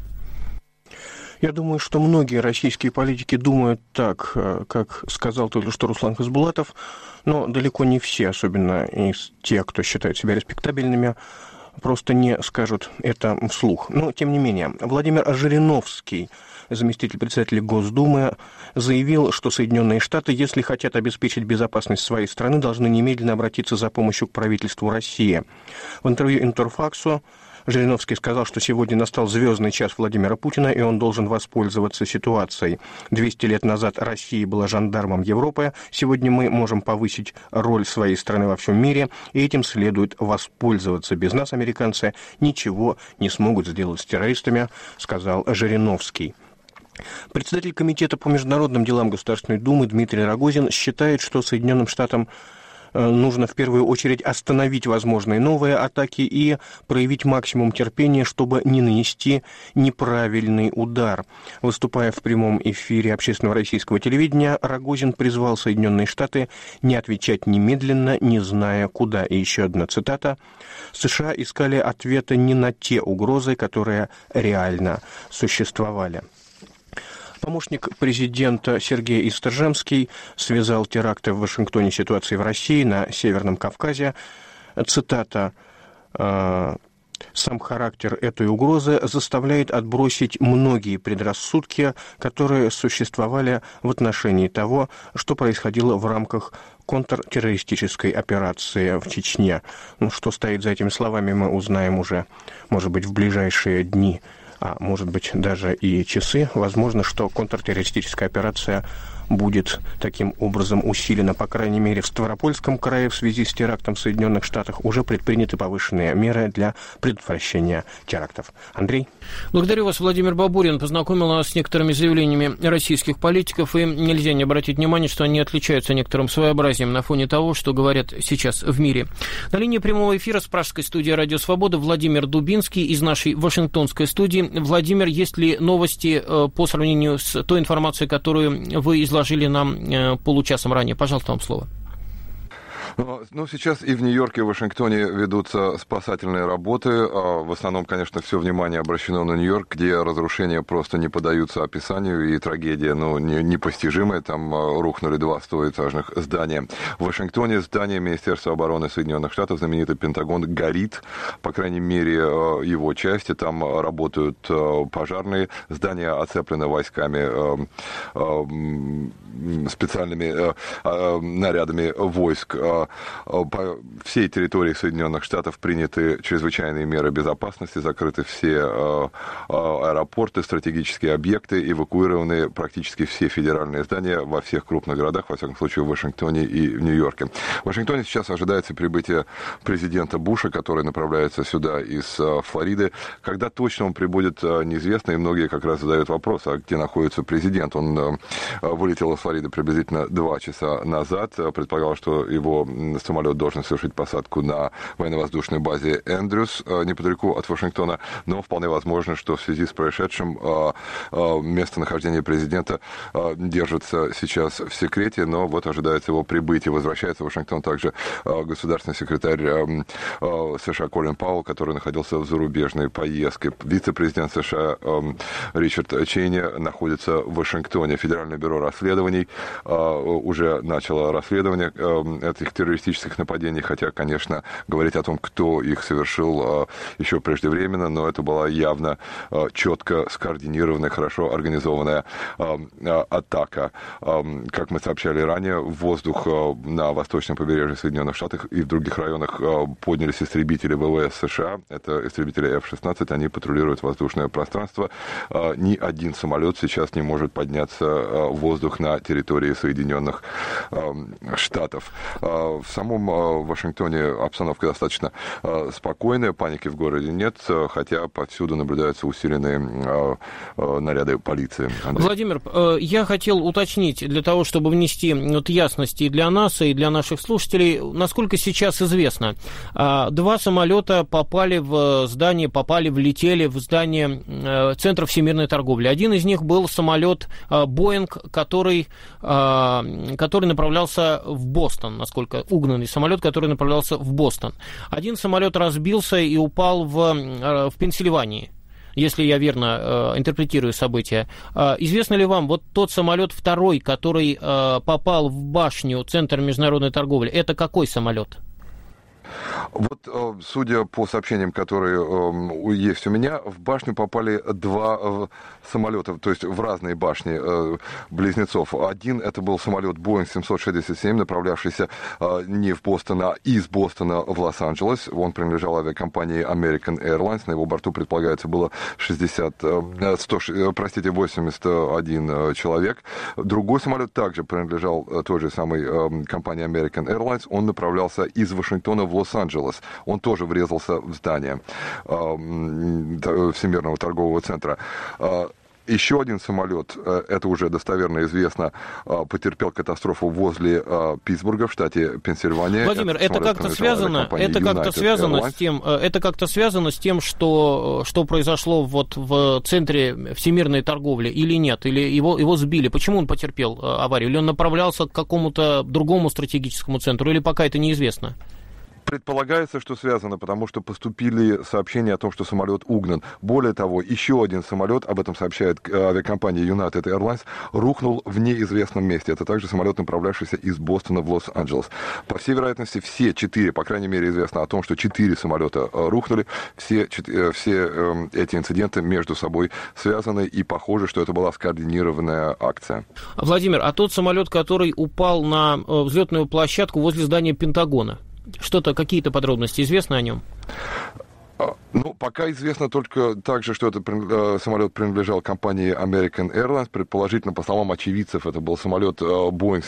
Я думаю, что многие российские политики думают так, как сказал только что Руслан Хасбулатов, но далеко не все, особенно из тех, кто считает себя респектабельными, просто не скажут это вслух. Но, тем не менее, Владимир Жириновский, заместитель председателя Госдумы, заявил, что Соединенные Штаты, если хотят обеспечить безопасность своей страны, должны немедленно обратиться за помощью к правительству России. В интервью Интерфаксу Жириновский сказал, что сегодня настал звездный час Владимира Путина, и он должен воспользоваться ситуацией. 200 лет назад Россия была жандармом Европы, сегодня мы можем повысить роль своей страны во всем мире, и этим следует воспользоваться. Без нас американцы ничего не смогут сделать с террористами, сказал Жириновский. Председатель Комитета по международным делам Государственной Думы Дмитрий Рогозин считает, что Соединенным Штатам нужно в первую очередь остановить возможные новые атаки и проявить максимум терпения, чтобы не нанести неправильный удар. Выступая в прямом эфире общественного российского телевидения, Рогозин призвал Соединенные Штаты не отвечать немедленно, не зная куда. И еще одна цитата. США искали ответа не на те угрозы, которые реально существовали. Помощник президента Сергей Истержемский связал теракты в Вашингтоне с ситуацией в России, на Северном Кавказе. Цитата: «Сам характер этой угрозы заставляет отбросить многие предрассудки, которые существовали в отношении того, что происходило в рамках контртеррористической операции в Чечне». Что стоит за этими словами, мы узнаем уже, может быть, в ближайшие дни, а может быть даже и часы. Возможно, что контртеррористическая операция будет таким образом усилена. По крайней мере, в Ставропольском крае в связи с терактом в Соединенных Штатах уже предприняты повышенные меры для предотвращения терактов. Андрей? Благодарю вас, Владимир Бабурин. Познакомил нас с некоторыми заявлениями российских политиков, и нельзя не обратить внимание, что они отличаются некоторым своеобразием на фоне того, что говорят сейчас в мире. На линии прямого эфира с Пражской студии «Радио Свобода» Владимир Дубинский из нашей Вашингтонской студии. Владимир, есть ли новости по сравнению с той информацией, которую вы изложили нам получасом ранее? Пожалуйста, вам слово. Сейчас и в Нью-Йорке, и в Вашингтоне ведутся спасательные работы. В основном, конечно, все внимание обращено на Нью-Йорк, где разрушения просто не поддаются описанию, и трагедия, непостижимая. Там рухнули 2 100-этажных здания. В Вашингтоне здание Министерства обороны Соединенных Штатов, знаменитый Пентагон, горит, по крайней мере, его части. Там работают пожарные. Здание оцеплено войсками, специальными нарядами войск. По всей территории Соединенных Штатов приняты чрезвычайные меры безопасности, закрыты все аэропорты, стратегические объекты, эвакуированы практически все федеральные здания во всех крупных городах, во всяком случае в Вашингтоне и в Нью-Йорке. В Вашингтоне сейчас ожидается прибытие президента Буша, который направляется сюда из Флориды. Когда точно он прибудет, неизвестно, и многие как раз задают вопрос, а где находится президент. Он вылетел из Флориды приблизительно 2 часа назад. Предполагалось, что его самолет должен совершить посадку на военно-воздушной базе Эндрюс, неподалеку от Вашингтона, но вполне возможно, что в связи с происшедшим местонахождение президента держится сейчас в секрете, но вот ожидается его прибытие. Возвращается в Вашингтон также государственный секретарь США Колин Пауэлл, который находился в зарубежной поездке. Вице-президент США Ричард Чейни находится в Вашингтоне. Федеральное бюро расследований уже начало расследование этих террористических нападений, хотя, конечно, говорить о том, кто их совершил, еще преждевременно, но это была явно четко скоординированная, хорошо организованная атака. Как мы сообщали ранее, в воздух на восточном побережье Соединенных Штатов и в других районах поднялись истребители ВВС США. Это истребители F-16, они патрулируют воздушное пространство. Ни один самолет сейчас не может подняться в воздух на территории Соединенных Штатов. В самом Вашингтоне обстановка достаточно спокойная, паники в городе нет, хотя повсюду наблюдаются усиленные наряды полиции. Андрей. Владимир, я хотел уточнить, для того, чтобы внести ясности и для нас, и для наших слушателей, насколько сейчас известно, 2 самолета влетели в здание Центра всемирной торговли. Один из них был самолет Боинг, который направлялся в Бостон, насколько угнанный самолет, который направлялся в Бостон. Один самолет разбился и упал в Пенсильвании, если я верно интерпретирую события. Известно ли вам, вот тот самолет второй, который попал в башню Центра международной торговли, это какой самолет? Вот, судя по сообщениям, которые есть у меня, в башню попали 2 самолета, то есть в разные башни близнецов. Один это был самолет Boeing 767, направлявшийся не в Бостон, а из Бостона в Лос-Анджелес. Он принадлежал авиакомпании American Airlines. На его борту, предполагается, было 81 человек. Другой самолет также принадлежал той же самой компании American Airlines. Он направлялся из Вашингтона в Лос-Анджелес. Он тоже врезался в здание Всемирного торгового центра. Еще один самолет, это уже достоверно известно, потерпел катастрофу возле Питтсбурга в штате Пенсильвания. Владимир, это как-то связано с тем, что произошло вот в Центре всемирной торговли или нет? Или его сбили? Почему он потерпел аварию? Или он направлялся к какому-то другому стратегическому центру? Или пока это неизвестно? Предполагается, что связано, потому что поступили сообщения о том, что самолет угнан. Более того, еще один самолет, об этом сообщает авиакомпания United Airlines, рухнул в неизвестном месте. Это также самолет, направлявшийся из Бостона в Лос-Анджелес. По всей вероятности, все 4, по крайней мере, известно о том, что 4 самолета рухнули. Все эти инциденты между собой связаны, и похоже, что это была скоординированная акция. Владимир, а тот самолет, который упал на взлетную площадку возле здания Пентагона, какие-то подробности известны о нем? Ну, пока известно только также, что этот самолет принадлежал компании American Airlines. Предположительно, по словам очевидцев, это был самолет Boeing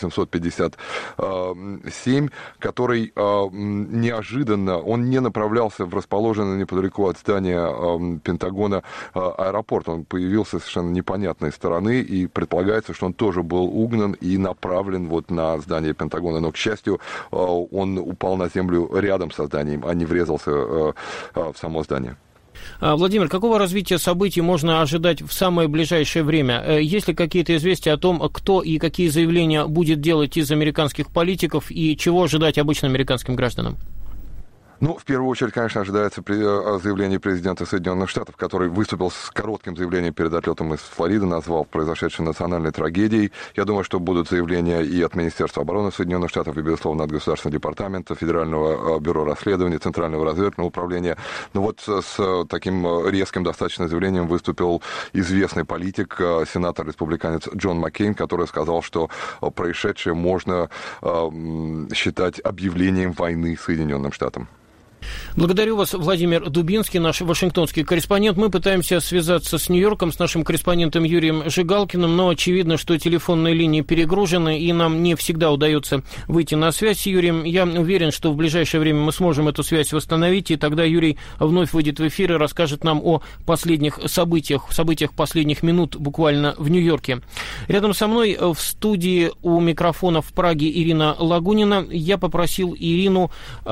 757, который неожиданно, он не направлялся в расположенный неподалеку от здания Пентагона аэропорт. Он появился совершенно непонятной стороны, и предполагается, что он тоже был угнан и направлен вот на здание Пентагона. Но, к счастью, он упал на землю рядом со зданием, а не врезался в само здание. Владимир, какого развития событий можно ожидать в самое ближайшее время? Есть ли какие-то известия о том, кто и какие заявления будет делать из американских политиков и чего ожидать обычным американским гражданам? Ну, в первую очередь, конечно, ожидается заявление президента Соединенных Штатов, который выступил с коротким заявлением перед отлетом из Флориды, назвал произошедшей национальной трагедией. Я думаю, что будут заявления и от Министерства обороны Соединенных Штатов, и, безусловно, от Государственного департамента, Федерального бюро расследований, Центрального разведывательного управления. Но вот с таким резким достаточно заявлением выступил известный политик, сенатор-республиканец Джон Маккейн, который сказал, что происшедшее можно считать объявлением войны Соединенным Штатам. Благодарю вас, Владимир Дубинский, наш вашингтонский корреспондент. Мы пытаемся связаться с Нью-Йорком, с нашим корреспондентом Юрием Жигалкиным, но очевидно, что телефонные линии перегружены, и нам не всегда удается выйти на связь с Юрием. Я уверен, что в ближайшее время мы сможем эту связь восстановить, и тогда Юрий вновь выйдет в эфир и расскажет нам о последних событиях последних минут буквально в Нью-Йорке. Рядом со мной в студии у микрофона в Праге Ирина Лагунина. Я попросил Ирину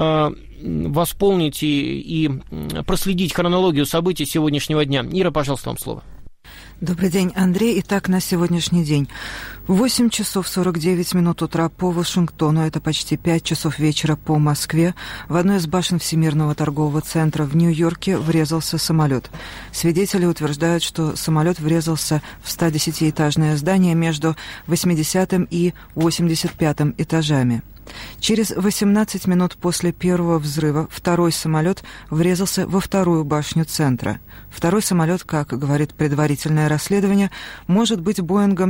восполнить и проследить хронологию событий сегодняшнего дня. Ира, пожалуйста, вам слово. Добрый день, Андрей. Итак, на сегодняшний день. 8 часов 49 минут утра по Вашингтону, это почти 5 часов вечера по Москве, в одной из башен Всемирного торгового центра в Нью-Йорке врезался самолет. Свидетели утверждают, что самолет врезался в 110-этажное здание между 80-м и 85-м этажами. Через 18 минут после первого взрыва второй самолет врезался во вторую башню центра. Второй самолет, как говорит предварительное расследование, может быть Боингом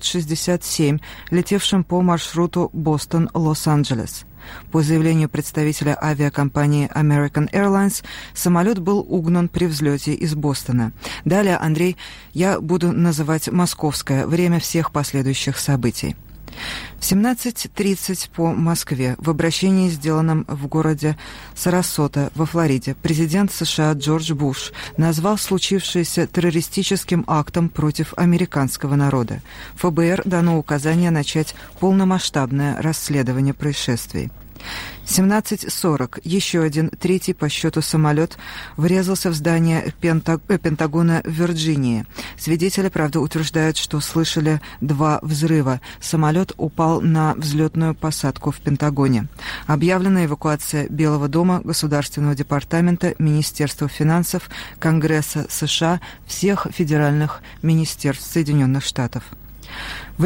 767, летевшим по маршруту Бостон-Лос-Анджелес. По заявлению представителя авиакомпании American Airlines, самолет был угнан при взлете из Бостона. Далее, Андрей, я буду называть московское время всех последующих событий. В 17:30 по Москве в обращении, сделанном в городе Сарасота во Флориде, президент США Джордж Буш назвал случившееся террористическим актом против американского народа. ФБР дано указание начать полномасштабное расследование происшествий. В 17:40 еще один, третий по счету самолет врезался в здание Пентагона в Вирджинии. Свидетели, правда, утверждают, что слышали 2 взрыва. Самолет упал на взлетную посадку в Пентагоне. Объявлена эвакуация Белого дома, Государственного департамента, Министерства финансов, Конгресса США, всех федеральных министерств Соединенных Штатов. В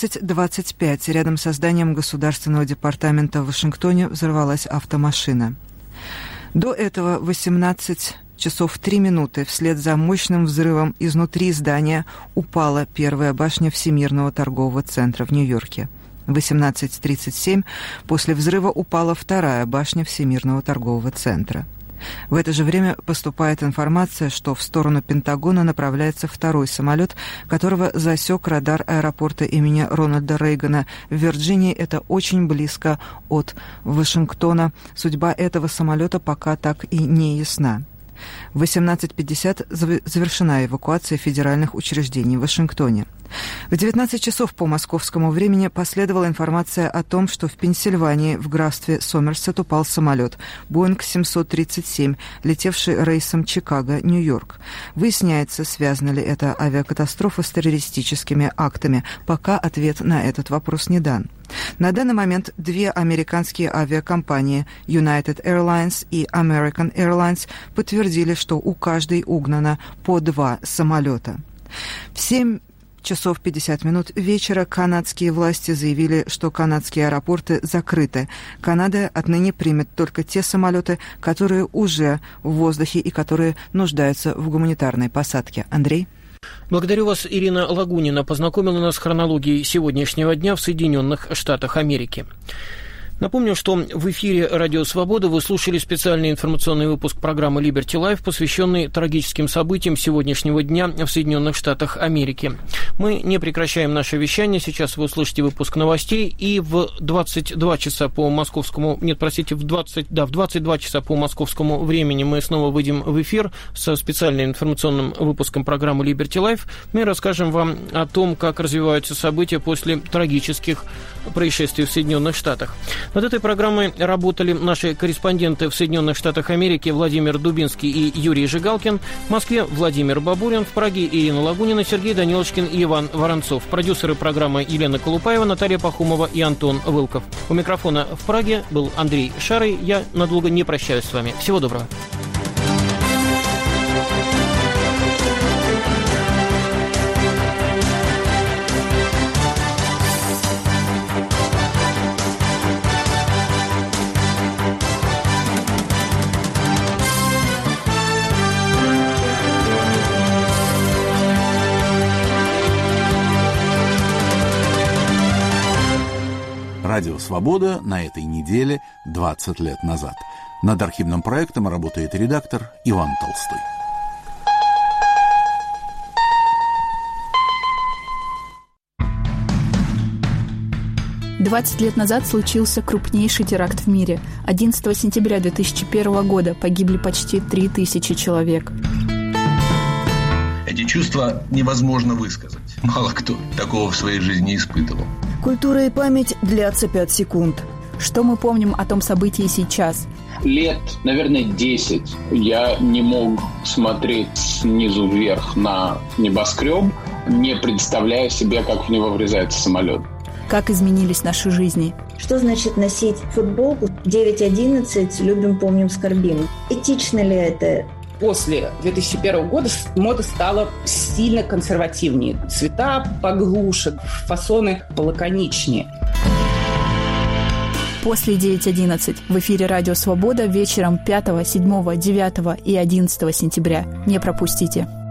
18:25 рядом со зданием Государственного департамента в Вашингтоне взорвалась автомашина. До этого 18 часов 3 минуты вслед за мощным взрывом изнутри здания упала первая башня Всемирного торгового центра в Нью-Йорке. В 18:37 после взрыва упала вторая башня Всемирного торгового центра. В это же время поступает информация, что в сторону Пентагона направляется второй самолет, которого засек радар аэропорта имени Рональда Рейгана в Вирджинии. Это очень близко от Вашингтона. Судьба этого самолета пока так и не ясна. В 18:50 завершена эвакуация федеральных учреждений в Вашингтоне. В 19 часов по московскому времени последовала информация о том, что в Пенсильвании в графстве Сомерсет упал самолет Боинг 737, летевший рейсом Чикаго-Нью-Йорк. Выясняется, связана ли эта авиакатастрофа с террористическими актами. Пока ответ на этот вопрос не дан. На данный момент 2 американские авиакомпании United Airlines и American Airlines подтвердили, что у каждой угнано по 2 самолета. В 7 часов 50 минут вечера канадские власти заявили, что канадские аэропорты закрыты. Канада отныне примет только те самолеты, которые уже в воздухе и которые нуждаются в гуманитарной посадке. Андрей? Благодарю вас, Ирина Лагунина. Познакомила нас с хронологией сегодняшнего дня в Соединенных Штатах Америки. Напомню, что в эфире «Радио Свобода» вы слушали специальный информационный выпуск программы Liberty Live, посвященный трагическим событиям сегодняшнего дня в Соединенных Штатах Америки. Мы не прекращаем наше вещание. Сейчас вы услышите выпуск новостей, и в 22 часа по московскому... Нет, простите, в 22 часа по московскому времени мы снова выйдем в эфир со специальным информационным выпуском программы Liberty Live. Мы расскажем вам о том, как развиваются события после трагических происшествий в Соединенных Штатах. Над этой программой работали наши корреспонденты в Соединенных Штатах Америки Владимир Дубинский и Юрий Жигалкин, в Москве Владимир Бабурин, в Праге Ирина Лагунина, Сергей Данилочкин и Иван Воронцов. Продюсеры программы Елена Колупаева, Наталья Пахумова и Антон Вылков. У микрофона в Праге был Андрей Шарый. Я надолго не прощаюсь с вами. Всего доброго. Радио «Свобода» на этой неделе 20 лет назад. Над архивным проектом работает редактор Иван Толстой. «20 лет назад случился крупнейший теракт в мире. 11 сентября 2001 года погибли почти 3000 человек. Эти чувства невозможно высказать. Мало кто такого в своей жизни испытывал. Культура и память длятся 5 секунд. Что мы помним о том событии сейчас? Лет, наверное, 10 я не мог смотреть снизу вверх на небоскреб, не представляя себе, как в него врезается самолет. Как изменились наши жизни? Что значит носить футболку 9-11 «Любим, помним, скорбим»? Этично ли это? После 2001 года мода стала сильно консервативнее. Цвета поглуше, фасоны полаконичнее. После 9.11 в эфире «Радио Свобода» вечером 5, 7, 9 и 11 сентября. Не пропустите.